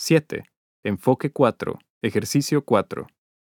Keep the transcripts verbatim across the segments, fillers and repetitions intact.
siete. Enfoque cuatro. Ejercicio cuatro.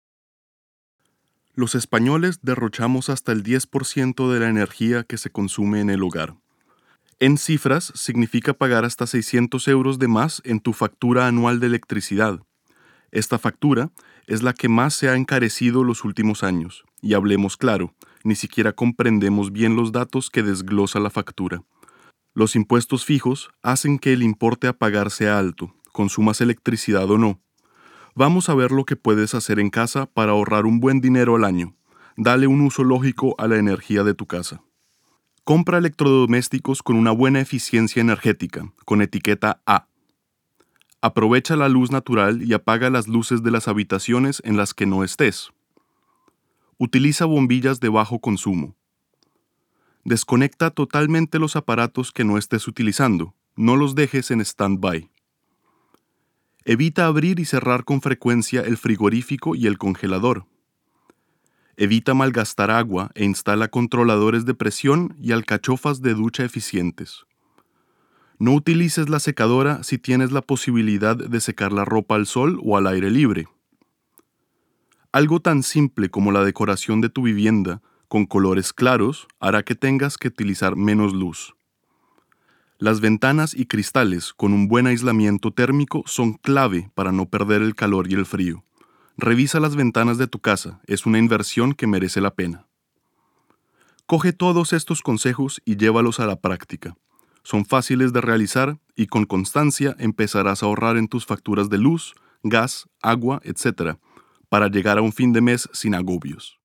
Los españoles derrochamos hasta el diez por ciento de la energía que se consume en el hogar. En cifras, significa pagar hasta seiscientos euros de más en tu factura anual de electricidad. Esta factura es la que más se ha encarecido los últimos años. Y hablemos claro, ni siquiera comprendemos bien los datos que desglosa la factura. Los impuestos fijos hacen que el importe a pagar sea alto, consumas electricidad o no. Vamos a ver lo que puedes hacer en casa para ahorrar un buen dinero al año. Dale un uso lógico a la energía de tu casa. Compra electrodomésticos con una buena eficiencia energética, con etiqueta A. Aprovecha la luz natural y apaga las luces de las habitaciones en las que no estés. Utiliza bombillas de bajo consumo. Desconecta totalmente los aparatos que no estés utilizando. No los dejes en stand-by. Evita abrir y cerrar con frecuencia el frigorífico y el congelador. Evita malgastar agua e instala controladores de presión y alcachofas de ducha eficientes. No utilices la secadora si tienes la posibilidad de secar la ropa al sol o al aire libre. Algo tan simple como la decoración de tu vivienda con colores claros hará que tengas que utilizar menos luz. Las ventanas y cristales con un buen aislamiento térmico son clave para no perder el calor y el frío. Revisa las ventanas de tu casa, es una inversión que merece la pena. Coge todos estos consejos y llévalos a la práctica. Son fáciles de realizar y con constancia empezarás a ahorrar en tus facturas de luz, gas, agua, etcétera, para llegar a un fin de mes sin agobios.